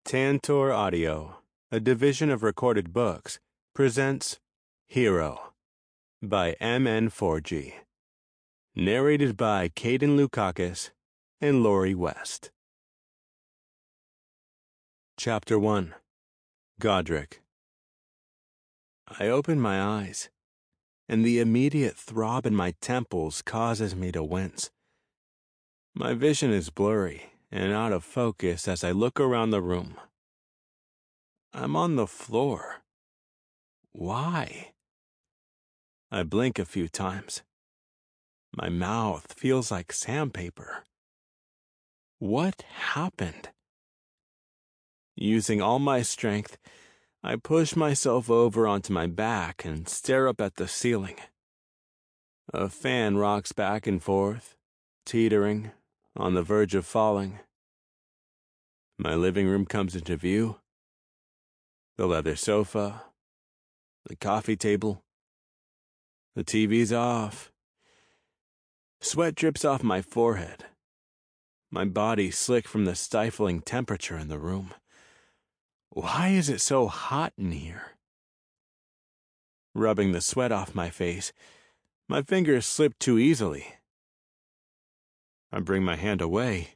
Tantor Audio, a division of Recorded Books, presents Hero by MN4G. Narrated by Caden Lukakis and Lori West. Chapter 1. Godric. I open my eyes, and the immediate throb in my temples causes me to wince. My vision is blurry and out of focus as I look around the room. I'm on the floor. Why? I blink a few times. My mouth feels like sandpaper. What happened? Using all my strength, I push myself over onto my back and stare up at the ceiling. A fan rocks back and forth, teetering, on the verge of falling. My living room comes into view. The leather sofa, the coffee table. The TV's off. Sweat drips off my forehead. My body slick from the stifling temperature in the room. Why is it so hot in here? Rubbing the sweat off my face, my fingers slip too easily. I bring my hand away.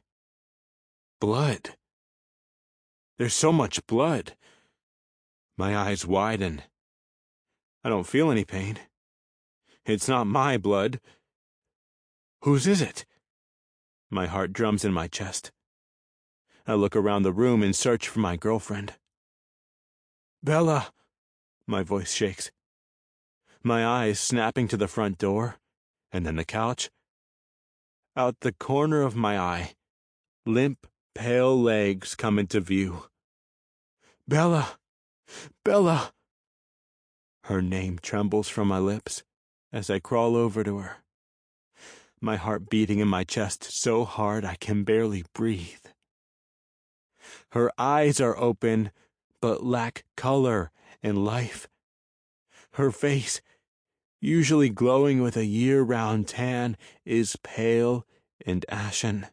Blood. There's so much blood. My eyes widen. I don't feel any pain. It's not my blood. Whose is it? My heart drums in my chest. I look around the room in search for my girlfriend. Bella! My voice shakes. My eyes snapping to the front door, and then the couch. Out the corner of my eye, limp, pale legs come into view. Bella! Bella! Her name trembles from my lips as I crawl over to her. My heart beating in my chest so hard I can barely breathe. Her eyes are open, but lack color and life. Her face, usually glowing with a year-round tan, is pale and ashen.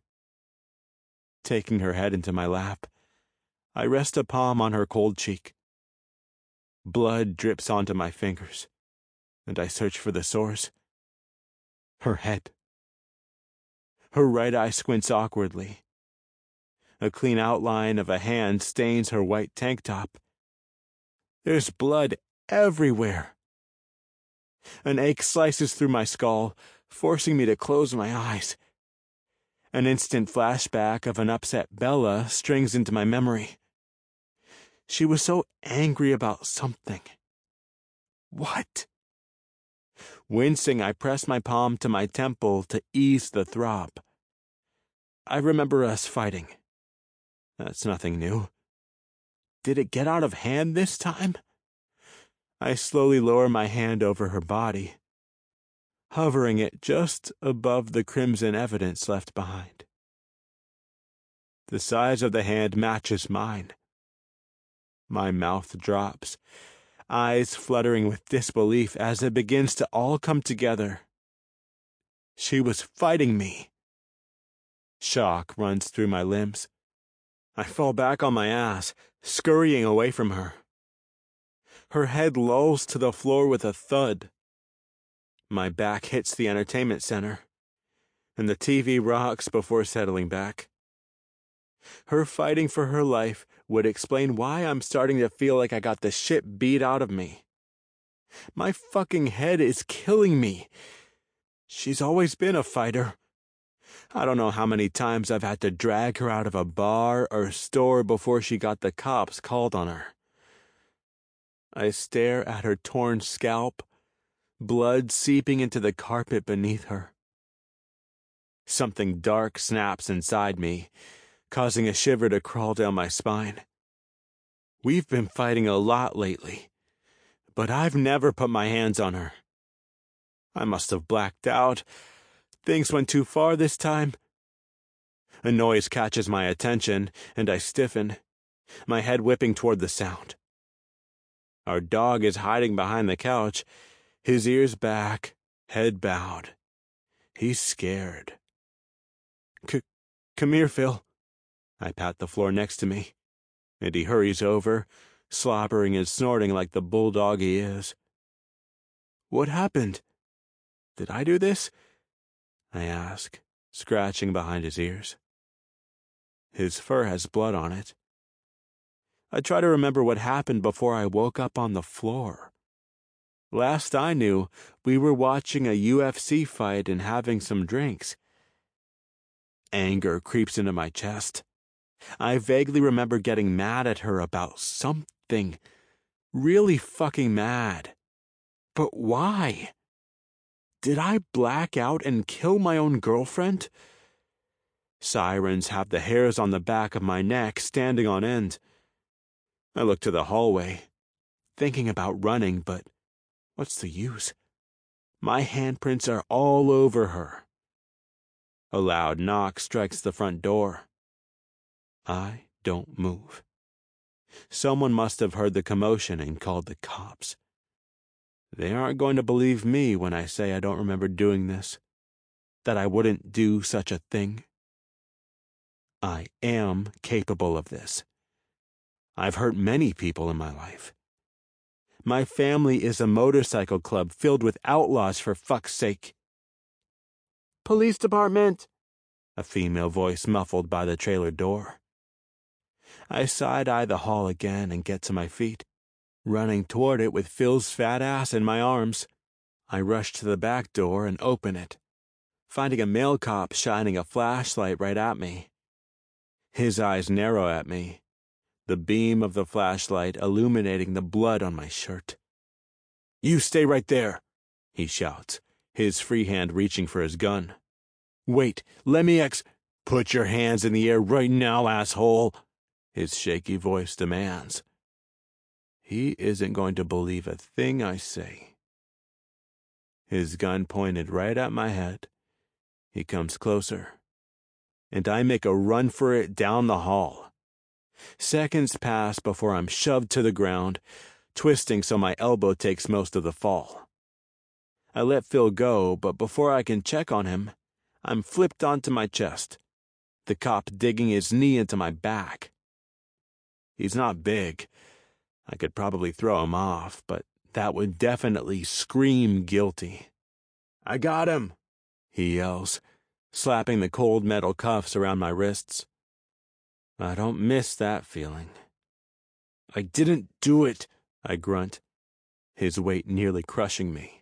Taking her head into my lap, I rest a palm on her cold cheek. Blood drips onto my fingers, and I search for the source. Her head. Her right eye squints awkwardly. A clean outline of a hand stains her white tank top. There's blood everywhere. An ache slices through my skull, forcing me to close my eyes. An instant flashback of an upset Bella strings into my memory. She was so angry about something. What? Wincing, I press my palm to my temple to ease the throb. I remember us fighting. That's nothing new. Did it get out of hand this time? I slowly lower my hand over her body, hovering it just above the crimson evidence left behind. The size of the hand matches mine. My mouth drops, eyes fluttering with disbelief as it begins to all come together. She was fighting me. Shock runs through my limbs. I fall back on my ass, scurrying away from her. Her head lolls to the floor with a thud. My back hits the entertainment center, and the TV rocks before settling back. Her fighting for her life would explain why I'm starting to feel like I got the shit beat out of me. My fucking head is killing me. She's always been a fighter. I don't know how many times I've had to drag her out of a bar or store before she got the cops called on her. I stare at her torn scalp, blood seeping into the carpet beneath her. Something dark snaps inside me, causing a shiver to crawl down my spine. We've been fighting a lot lately, but I've never put my hands on her. I must have blacked out. Things went too far this time. A noise catches my attention, and I stiffen, my head whipping toward the sound. Our dog is hiding behind the couch, his ears back, head bowed. He's scared. Come here, Phil. I pat the floor next to me. and he hurries over, slobbering and snorting like the bulldog he is. What happened? Did I do this? I ask, scratching behind his ears. His fur has blood on it. I try to remember what happened before I woke up on the floor. Last I knew, we were watching a UFC fight and having some drinks. Anger creeps into my chest. I vaguely remember getting mad at her about something. Really fucking mad. But why? Did I black out and kill my own girlfriend? Sirens have the hairs on the back of my neck standing on end. I look to the hallway, thinking about running, but what's the use? My handprints are all over her. A loud knock strikes the front door. I don't move. Someone must have heard the commotion and called the cops. They aren't going to believe me when I say I don't remember doing this, that I wouldn't do such a thing. I am capable of this. I've hurt many people in my life. My family is a motorcycle club filled with outlaws, for fuck's sake. Police department, a female voice muffled by the trailer door. I side-eye the hall again and get to my feet, running toward it with Phil's fat ass in my arms. I rush to the back door and open it, finding a male cop shining a flashlight right at me. His eyes narrow at me, the beam of the flashlight illuminating the blood on my shirt. "You stay right there," he shouts, his free hand reaching for his gun. "Wait, let me Put your hands in the air right now, asshole," his shaky voice demands. He isn't going to believe a thing I say. His gun pointed right at my head. He comes closer, and I make a run for it down the hall. Seconds pass before I'm shoved to the ground, twisting so my elbow takes most of the fall. I let Phil go, but before I can check on him, I'm flipped onto my chest, the cop digging his knee into my back. He's not big. I could probably throw him off, but that would definitely scream guilty. "I got him," he yells, slapping the cold metal cuffs around my wrists. I don't miss that feeling. "I didn't do it," I grunt, his weight nearly crushing me.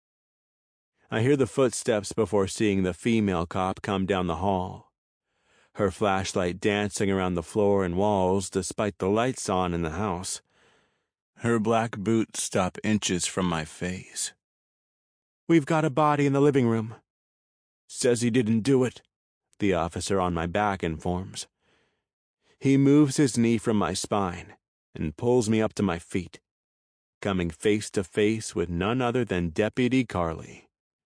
I hear the footsteps before seeing the female cop come down the hall, her flashlight dancing around the floor and walls despite the lights on in the house. Her black boots stop inches from my face. "We've got a body in the living room." "Says he didn't do it," the officer on my back informs. He moves his knee from my spine and pulls me up to my feet, coming face to face with none other than Deputy Carly.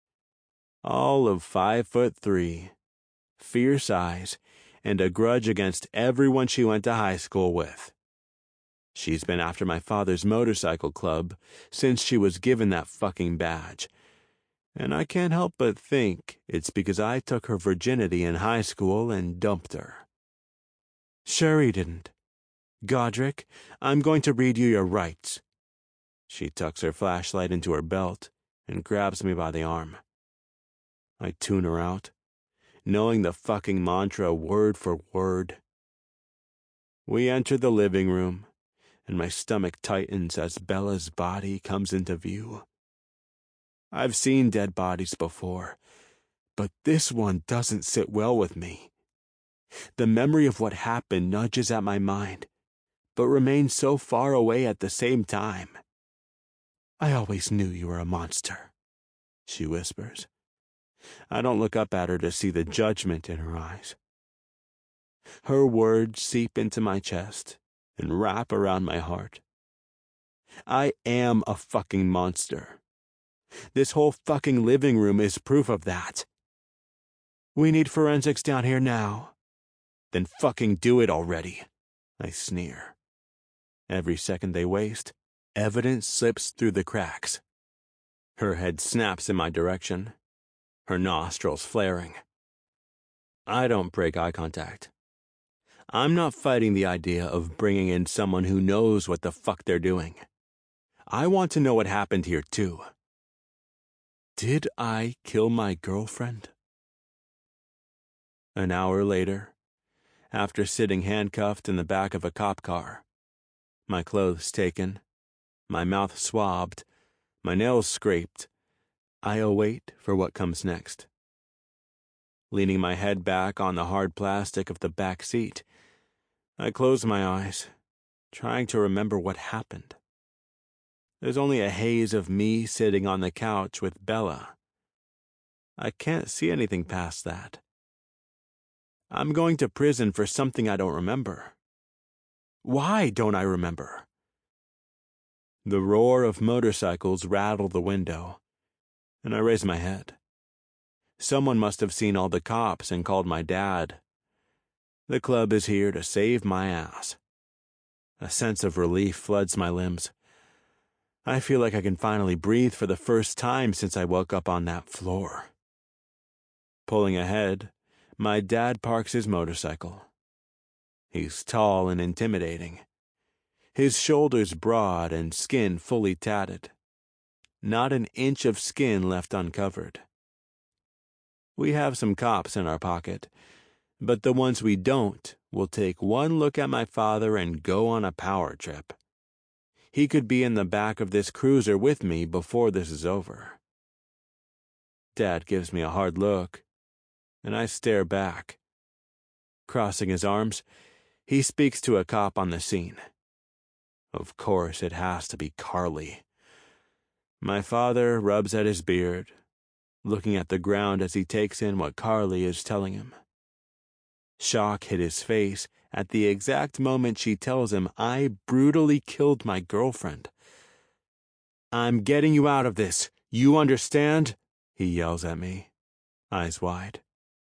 All of 5'3", fierce eyes, and a grudge against everyone she went to high school with. She's been after my father's motorcycle club since she was given that fucking badge, and I can't help but think it's because I took her virginity in high school and dumped her. "Sure he didn't. Godric, I'm going to read you your rights." She tucks her flashlight into her belt and grabs me by the arm. I tune her out, knowing the fucking mantra word for word. We enter the living room, and my stomach tightens as Bella's body comes into view. I've seen dead bodies before, but this one doesn't sit well with me. The memory of what happened nudges at my mind, but remains so far away at the same time. "I always knew you were a monster," she whispers. I don't look up at her to see the judgment in her eyes. Her words seep into my chest and wrap around my heart. I am a fucking monster. This whole fucking living room is proof of that. "We need forensics down here now." "Then fucking do it already," I sneer. Every second they waste, evidence slips through the cracks. Her head snaps in my direction, her nostrils flaring. I don't break eye contact. I'm not fighting the idea of bringing in someone who knows what the fuck they're doing. I want to know what happened here, too. Did I kill my girlfriend? An hour later, after sitting handcuffed in the back of a cop car, my clothes taken, my mouth swabbed, my nails scraped, I await for what comes next. Leaning my head back on the hard plastic of the back seat, I close my eyes, trying to remember what happened. There's only a haze of me sitting on the couch with Bella. I can't see anything past that. I'm going to prison for something I don't remember. Why don't I remember? The roar of motorcycles rattled the window, and I raised my head. Someone must have seen all the cops and called my dad. The club is here to save my ass. A sense of relief floods my limbs. I feel like I can finally breathe for the first time since I woke up on that floor. Pulling ahead, my dad parks his motorcycle. He's tall and intimidating. His shoulders broad and skin fully tatted. Not an inch of skin left uncovered. We have some cops in our pocket, but the ones we don't will take one look at my father and go on a power trip. He could be in the back of this cruiser with me before this is over. Dad gives me a hard look, and I stare back. Crossing his arms, he speaks to a cop on the scene. Of course, it has to be Carly. My father rubs at his beard, looking at the ground as he takes in what Carly is telling him. Shock hit his face at the exact moment she tells him I brutally killed my girlfriend. "I'm getting you out of this. You understand?" he yells at me, eyes wide.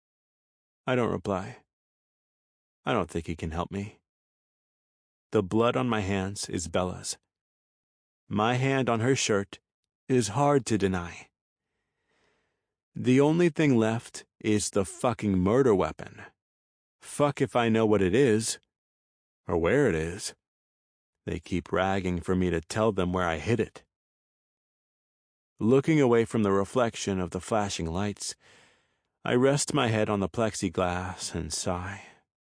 I don't reply. I don't think he can help me. The blood on my hands is Bella's. My hand on her shirt is hard to deny. The only thing left is the fucking murder weapon. Fuck if I know what it is, or where it is. They keep ragging for me to tell them where I hid it. Looking away from the reflection of the flashing lights, I rest my head on the plexiglass and sigh.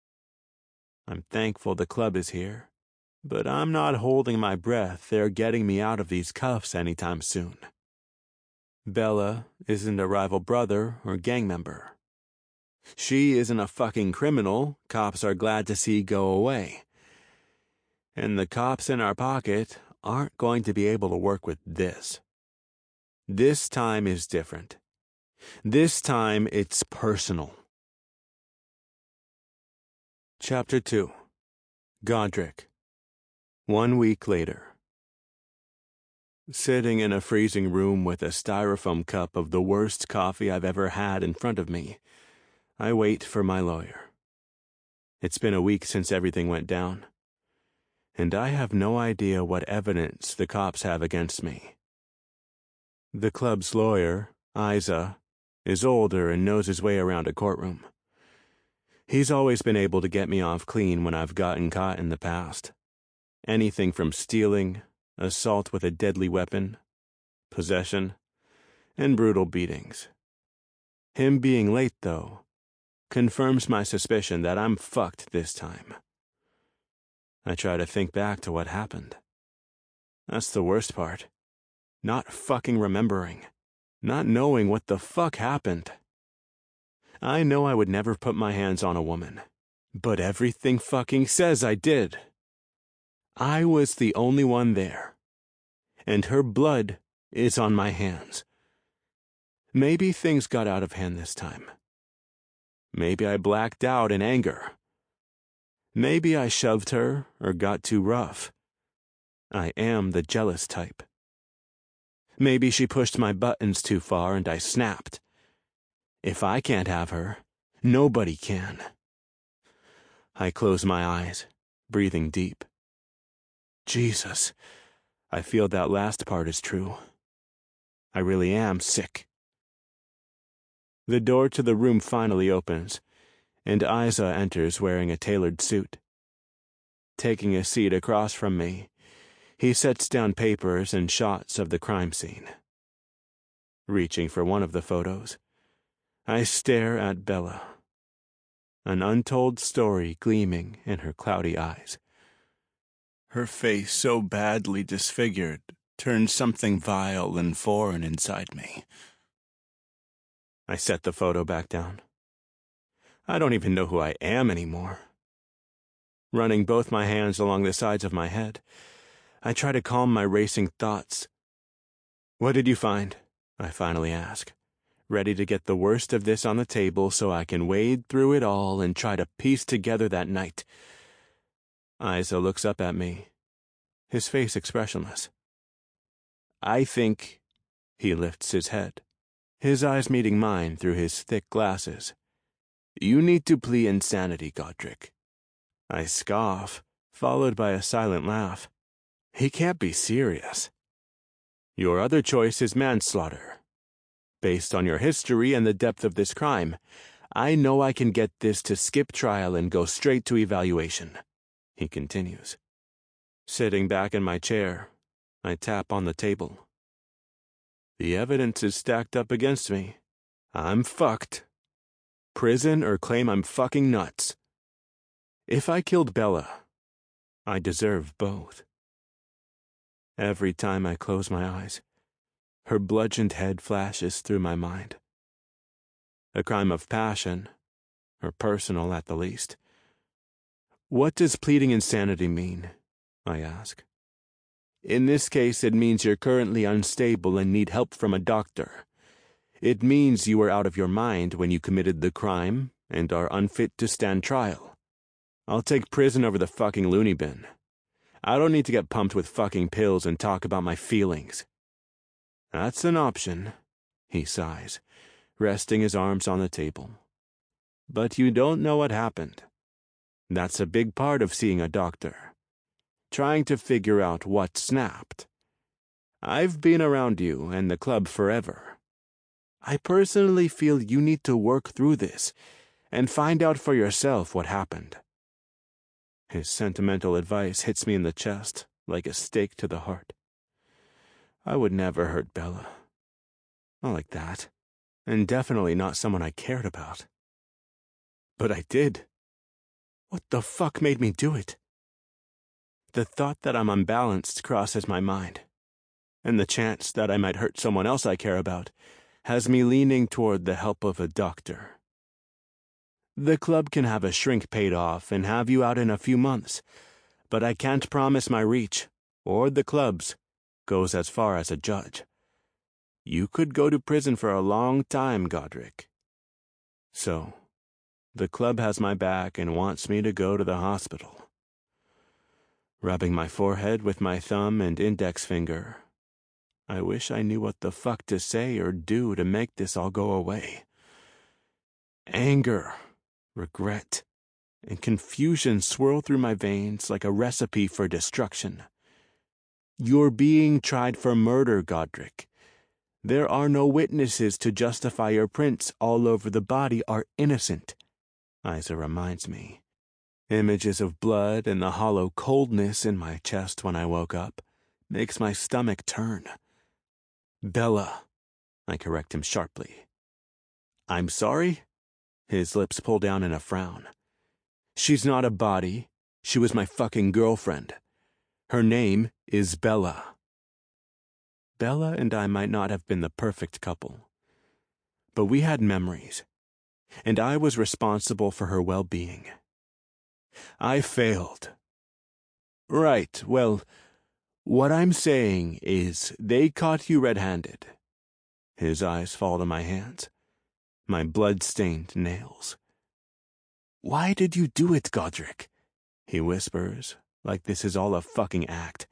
I'm thankful the club is here, but I'm not holding my breath they're getting me out of these cuffs anytime soon. Bella isn't a rival brother or gang member. She isn't a fucking criminal cops are glad to see go away. And the cops in our pocket aren't going to be able to work with this. This time is different. This time it's personal. Chapter 2. Godric. 1 week later. Sitting in a freezing room with a styrofoam cup of the worst coffee I've ever had in front of me, I wait for my lawyer. It's been a week since everything went down, and I have no idea what evidence the cops have against me. The club's lawyer, Isa, is older and knows his way around a courtroom. He's always been able to get me off clean when I've gotten caught in the past. Anything from stealing, assault with a deadly weapon, possession, and brutal beatings. Him being late, though, confirms my suspicion that I'm fucked this time. I try to think back to what happened. That's the worst part. Not fucking remembering. Not knowing what the fuck happened. I know I would never put my hands on a woman, but everything fucking says I did. I was the only one there, and her blood is on my hands. Maybe things got out of hand this time. Maybe I blacked out in anger. Maybe I shoved her or got too rough. I am the jealous type. Maybe she pushed my buttons too far and I snapped. If I can't have her, nobody can. I close my eyes, breathing deep. Jesus, I feel that last part is true. I really am sick. The door to the room finally opens, and Isa enters wearing a tailored suit. Taking a seat across from me, he sets down papers and shots of the crime scene. Reaching for one of the photos, I stare at Bella, an untold story gleaming in her cloudy eyes. Her face, so badly disfigured, turns something vile and foreign inside me. I set the photo back down. I don't even know who I am anymore. Running both my hands along the sides of my head, I try to calm my racing thoughts. "What did you find?" I finally ask, ready to get the worst of this on the table so I can wade through it all and try to piece together that night. Isa looks up at me, his face expressionless. "I think—" He lifts his head, his eyes meeting mine through his thick glasses. "You need to plead insanity, Godric." I scoff, followed by a silent laugh. He can't be serious. "Your other choice is manslaughter. Based on your history and the depth of this crime, I know I can get this to skip trial and go straight to evaluation," he continues. Sitting back in my chair, I tap on the table. The evidence is stacked up against me. I'm fucked. Prison or claim I'm fucking nuts. If I killed Bella, I deserve both. Every time I close my eyes, her bludgeoned head flashes through my mind. A crime of passion, or personal at the least. What does pleading insanity mean? I ask. In this case, it means you're currently unstable and need help from a doctor. It means you were out of your mind when you committed the crime and are unfit to stand trial. I'll take prison over the fucking loony bin. I don't need to get pumped with fucking pills and talk about my feelings. That's an option, he sighs, resting his arms on the table. But you don't know what happened. That's a big part of seeing a doctor. Trying to figure out what snapped. I've been around you and the club forever. I personally feel you need to work through this and find out for yourself what happened. His sentimental advice hits me in the chest like a stake to the heart. I would never hurt Bella. Not like that. And definitely not someone I cared about. But I did. What the fuck made me do it? The thought that I'm unbalanced crosses my mind, and the chance that I might hurt someone else I care about has me leaning toward the help of a doctor. The club can have a shrink paid off and have you out in a few months, but I can't promise my reach, or the club's, goes as far as a judge. You could go to prison for a long time, Godric. So, the club has my back and wants me to go to the hospital. Rubbing my forehead with my thumb and index finger, I wish I knew what the fuck to say or do to make this all go away. Anger, regret, and confusion swirl through my veins like a recipe for destruction. You're being tried for murder, Godric. There are no witnesses to justify your prints all over the body are innocent, Isa reminds me. Images of blood and the hollow coldness in my chest when I woke up makes my stomach turn. Bella, I correct him sharply. I'm sorry? His lips pull down in a frown. She's not a body. She was my fucking girlfriend. Her name is Bella. Bella and I might not have been the perfect couple, but we had memories, and I was responsible for her well-being. I failed. Right, well, what I'm saying is they caught you red-handed. His eyes fall to my hands, my blood-stained nails. Why did you do it, Godric? He whispers, like this is all a fucking act.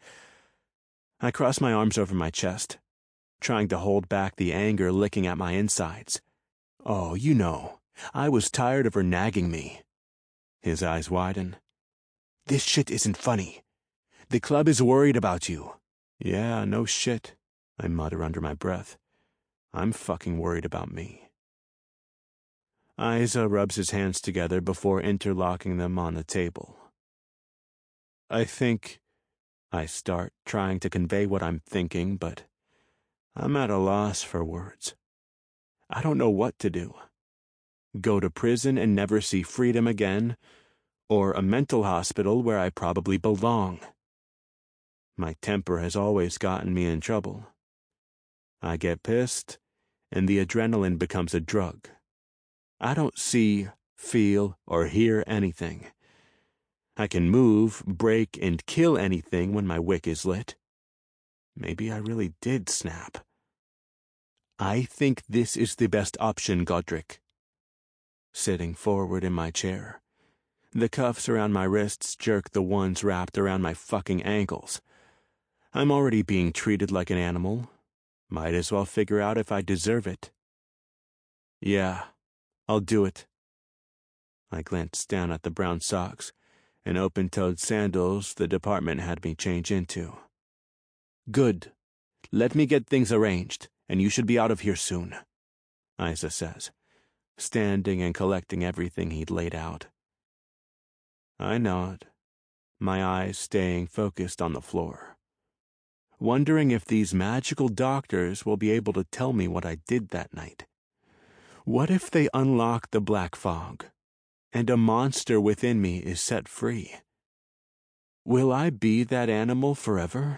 I cross my arms over my chest, trying to hold back the anger licking at my insides. Oh, you know, I was tired of her nagging me. His eyes widen. This shit isn't funny. The club is worried about you. Yeah, no shit, I mutter under my breath. I'm fucking worried about me. Isa rubs his hands together before interlocking them on the table. I think, I start, trying to convey what I'm thinking, but I'm at a loss for words. I don't know what to do. Go to prison and never see freedom again, or a mental hospital where I probably belong. My temper has always gotten me in trouble. I get pissed, and the adrenaline becomes a drug. I don't see, feel, or hear anything. I can move, break, and kill anything when my wick is lit. Maybe I really did snap. I think this is the best option, Godric. Sitting forward in my chair, the cuffs around my wrists jerk the ones wrapped around my fucking ankles. I'm already being treated like an animal. Might as well figure out if I deserve it. Yeah, I'll do it. I glanced down at the brown socks and open-toed sandals the department had me change into. Good. Let me get things arranged, and you should be out of here soon, Isa says, standing and collecting everything he'd laid out. I nod, my eyes staying focused on the floor, wondering if these magical doctors will be able to tell me what I did that night. What if they unlock the black fog, and a monster within me is set free? Will I be that animal forever?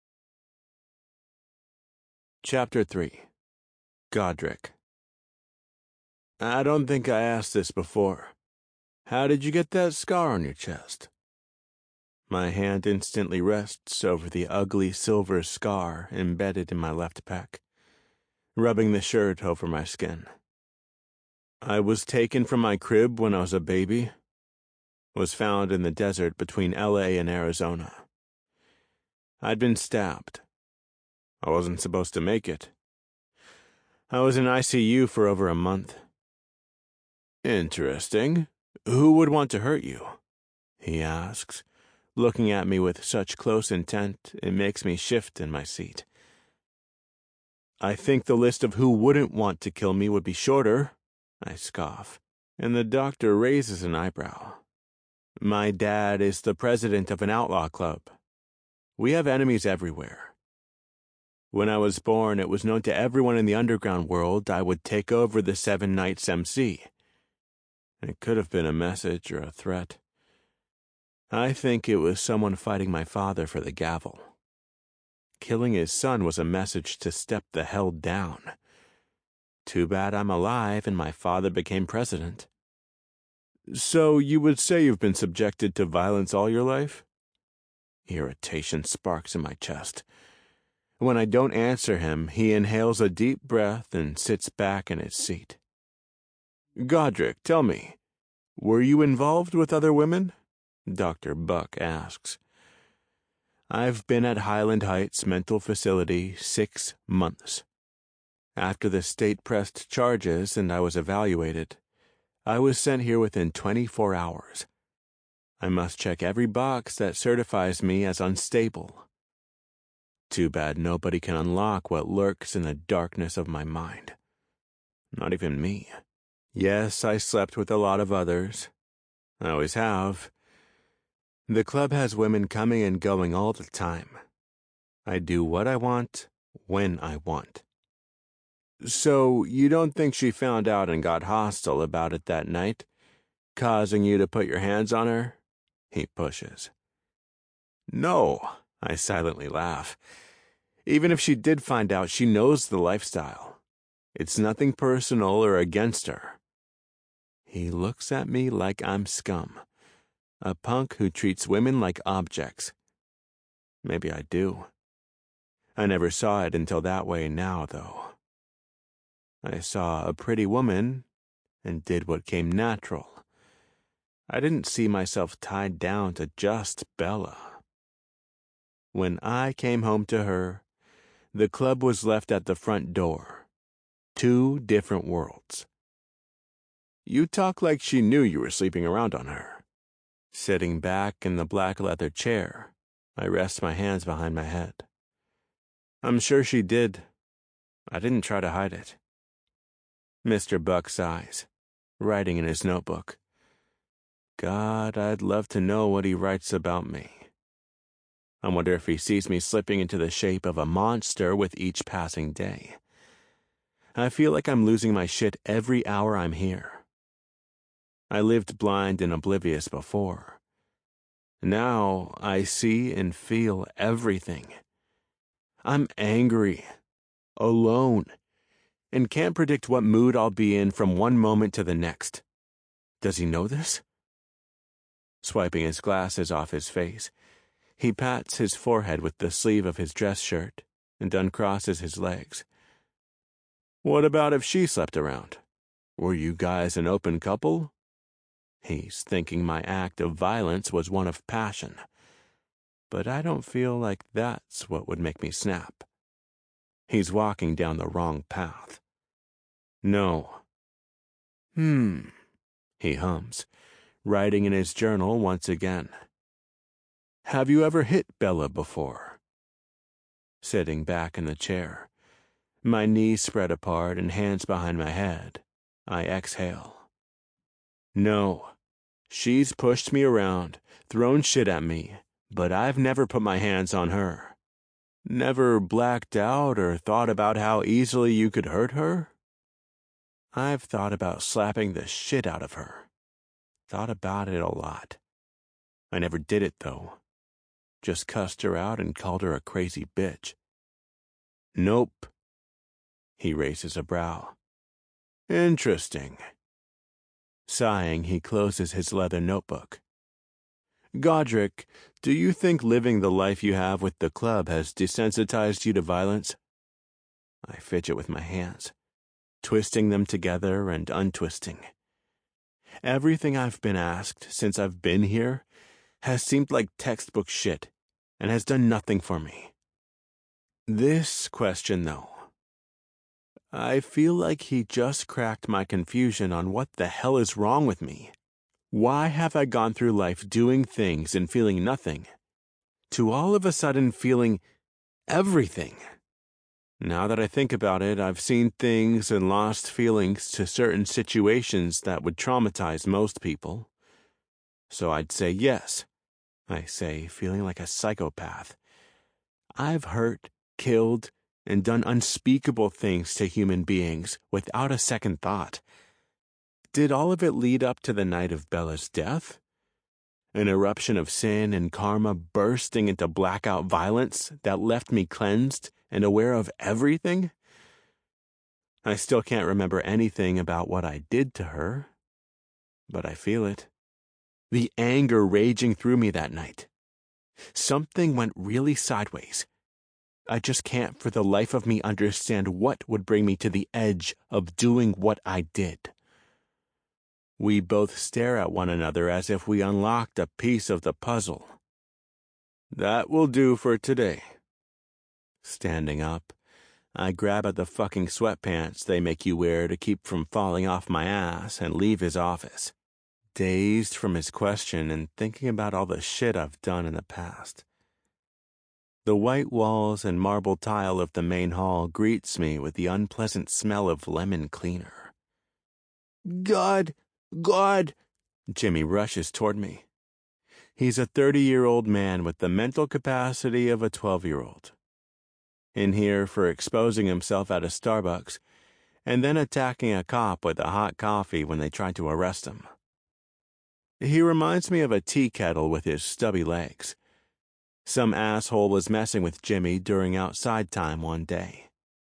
Chapter 3. Godric. I don't think I asked this before. How did you get that scar on your chest? My hand instantly rests over the ugly silver scar embedded in my left pec, rubbing the shirt over my skin. I was taken from my crib when I was a baby. Was found in the desert between LA and Arizona. I'd been stabbed. I wasn't supposed to make it. I was in ICU for over a month. Interesting. Who would want to hurt you? He asks, looking at me with such close intent it makes me shift in my seat. I think the list of who wouldn't want to kill me would be shorter, I scoff, and the doctor raises an eyebrow. My dad is the president of an outlaw club. We have enemies everywhere. When I was born, it was known to everyone in the underground world I would take over the Seven Knights MC. It could have been a message or a threat. I think it was someone fighting my father for the gavel. Killing his son was a message to step the hell down. Too bad I'm alive and my father became president. So you would say you've been subjected to violence all your life? Irritation sparks in my chest. When I don't answer him, he inhales a deep breath and sits back in his seat. Godric, tell me, were you involved with other women? Dr. Buck asks. I've been at Highland Heights Mental Facility 6 months. After the state pressed charges and I was evaluated, I was sent here within 24 hours. I must check every box that certifies me as unstable. Too bad nobody can unlock what lurks in the darkness of my mind. Not even me. Yes, I slept with a lot of others. I always have. The club has women coming and going all the time. I do what I want, when I want. So, you don't think she found out and got hostile about it that night, causing you to put your hands on her? He pushes. No, I silently laugh. Even if she did find out, she knows the lifestyle. It's nothing personal or against her. He looks at me like I'm scum, a punk who treats women like objects. Maybe I do. I never saw it until that way now, though. I saw a pretty woman and did what came natural. I didn't see myself tied down to just Bella. When I came home to her, the club was left at the front door. 2 different worlds. You talk like she knew you were sleeping around on her. Sitting back in the black leather chair, I rest my hands behind my head. I'm sure she did. I didn't try to hide it. Mr. Buck sighs, writing in his notebook. God, I'd love to know what he writes about me. I wonder if he sees me slipping into the shape of a monster with each passing day. I feel like I'm losing my shit every hour I'm here. I lived blind and oblivious before. Now I see and feel everything. I'm angry, alone, and can't predict what mood I'll be in from one moment to the next. Does he know this? Swiping his glasses off his face, he pats his forehead with the sleeve of his dress shirt and uncrosses his legs. What about if she slept around? Were you guys an open couple? He's thinking my act of violence was one of passion. But I don't feel like that's what would make me snap. He's walking down the wrong path. No. He hums, writing in his journal once again. Have you ever hit Bella before? Sitting back in the chair, my knees spread apart and hands behind my head, I exhale. No. She's pushed me around, thrown shit at me, but I've never put my hands on her. Never blacked out or thought about how easily you could hurt her? I've thought about slapping the shit out of her. Thought about it a lot. I never did it, though. Just cussed her out and called her a crazy bitch. Nope. He raises a brow. Interesting. Sighing, he closes his leather notebook. Godric, do you think living the life you have with the club has desensitized you to violence? I fidget with my hands, twisting them together and untwisting. Everything I've been asked since I've been here has seemed like textbook shit and has done nothing for me. This question, though, I feel like he just cracked my confusion on what the hell is wrong with me. Why have I gone through life doing things and feeling nothing, to all of a sudden feeling everything? Now that I think about it, I've seen things and lost feelings to certain situations that would traumatize most people. So I'd say yes. I say, feeling like a psychopath. I've hurt, killed, and done unspeakable things to human beings without a second thought. Did all of it lead up to the night of Bella's death? An eruption of sin and karma bursting into blackout violence that left me cleansed and aware of everything? I still can't remember anything about what I did to her, but I feel it. The anger raging through me that night. Something went really sideways. I just can't for the life of me understand what would bring me to the edge of doing what I did. We both stare at one another as if we unlocked a piece of the puzzle. That will do for today. Standing up, I grab at the fucking sweatpants they make you wear to keep from falling off my ass and leave his office, dazed from his question and thinking about all the shit I've done in the past. The white walls and marble tile of the main hall greets me with the unpleasant smell of lemon cleaner. God! Jimmy rushes toward me. He's a 30-year-old man with the mental capacity of a 12-year-old. In here for exposing himself at a Starbucks and then attacking a cop with a hot coffee when they tried to arrest him. He reminds me of a tea kettle with his stubby legs. Some asshole was messing with Jimmy during outside time one day.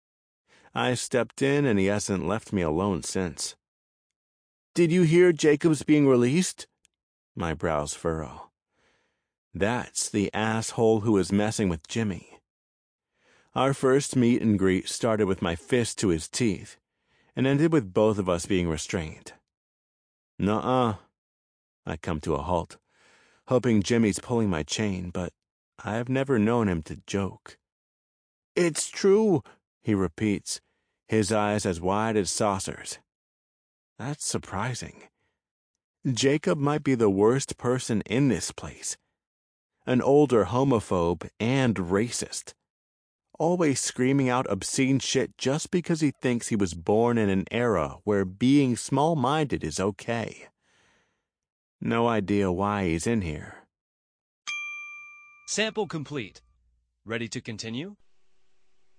I stepped in and he hasn't left me alone since. Did you hear Jacob's being released? My brows furrow. That's the asshole who was messing with Jimmy. Our first meet and greet started with my fist to his teeth and ended with both of us being restrained. Nuh-uh. I come to a halt, hoping Jimmy's pulling my chain, but I've never known him to joke. It's true, he repeats, his eyes as wide as saucers. That's surprising. Jacob might be the worst person in this place. An older homophobe and racist. always screaming out obscene shit just because he thinks he was born in an era where being small-minded is okay. No idea why he's in here. Sample complete. Ready to continue?